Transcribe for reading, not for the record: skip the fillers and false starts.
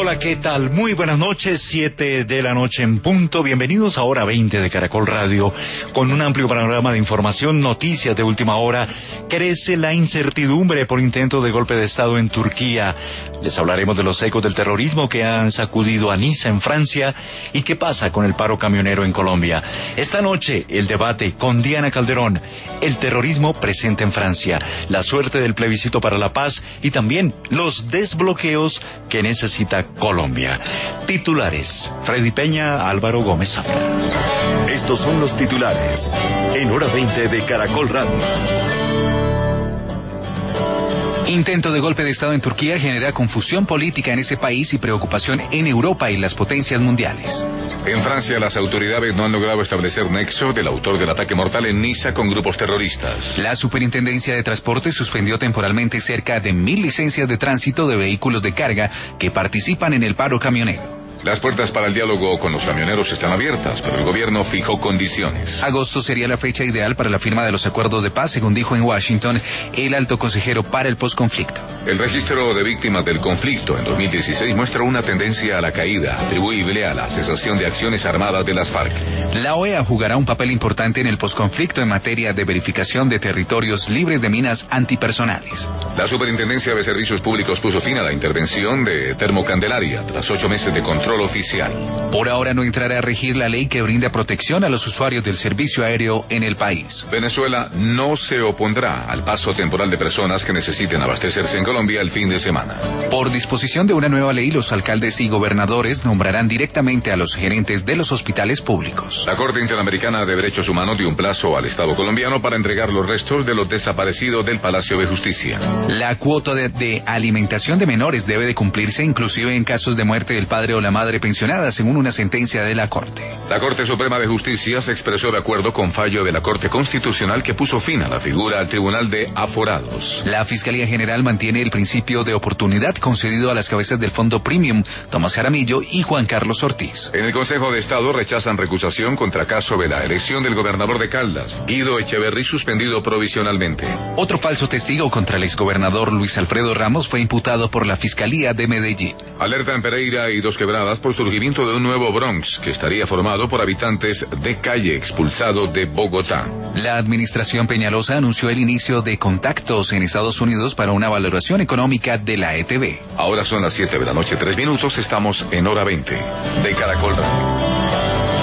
Hola, ¿qué tal? Muy buenas noches, 7 de la noche en punto. Bienvenidos a Hora 20 de Caracol Radio, con un amplio panorama de información, noticias de última hora. Crece la incertidumbre por intento de golpe de Estado en Turquía. Les hablaremos de los ecos del terrorismo que han sacudido a Niza en Francia y qué pasa con el paro camionero en Colombia. Esta noche, el debate con Diana Calderón, el terrorismo presente en Francia, la suerte del plebiscito para la paz y también los desbloqueos que necesita Colombia. Titulares: Freddy Peña, Álvaro Gómez Zafra. Estos son los titulares en Hora 20 de Caracol Radio. Intento de golpe de Estado en Turquía genera confusión política en ese país y preocupación en Europa y las potencias mundiales. En Francia, las autoridades no han logrado establecer nexo del autor del ataque mortal en Niza con grupos terroristas. La Superintendencia de Transporte suspendió temporalmente cerca de 1.000 licencias de tránsito de vehículos de carga que participan en el paro camionero. Las puertas para el diálogo con los camioneros están abiertas, pero el gobierno fijó condiciones. Agosto sería la fecha ideal para la firma de los acuerdos de paz, según dijo en Washington el alto consejero para el posconflicto. El registro de víctimas del conflicto en 2016 muestra una tendencia a la caída, atribuible a la cesación de acciones armadas de las FARC. La OEA jugará un papel importante en el posconflicto en materia de verificación de territorios libres de minas antipersonales. La Superintendencia de Servicios Públicos puso fin a la intervención de Termocandelaria tras 8 meses de control oficial. Por ahora no entrará a regir la ley que brinda protección a los usuarios del servicio aéreo en el país. Venezuela no se opondrá al paso temporal de personas que necesiten abastecerse en Colombia el fin de semana. Por disposición de una nueva ley, los alcaldes y gobernadores nombrarán directamente a los gerentes de los hospitales públicos. La Corte Interamericana de Derechos Humanos dio un plazo al Estado colombiano para entregar los restos de los desaparecidos del Palacio de Justicia. La cuota de alimentación de menores debe de cumplirse inclusive en casos de muerte del padre o la madre pensionada, según una sentencia de la Corte. La Corte Suprema de Justicia se expresó de acuerdo con fallo de la Corte Constitucional que puso fin a la figura al Tribunal de Aforados. La Fiscalía General mantiene el principio de oportunidad concedido a las cabezas del Fondo Premium, Tomás Jaramillo y Juan Carlos Ortiz. En el Consejo de Estado rechazan recusación contra caso de la elección del gobernador de Caldas, Guido Echeverry, suspendido provisionalmente. Otro falso testigo contra el exgobernador Luis Alfredo Ramos fue imputado por la Fiscalía de Medellín. Alerta en Pereira y Dos Quebradas por surgimiento de un nuevo Bronx que estaría formado por habitantes de calle expulsado de Bogotá. La administración Peñalosa anunció el inicio de contactos en Estados Unidos para una valoración económica de la ETB. Ahora son las 7 de la noche, 3 minutos, estamos en Hora 20 de Caracol Radio.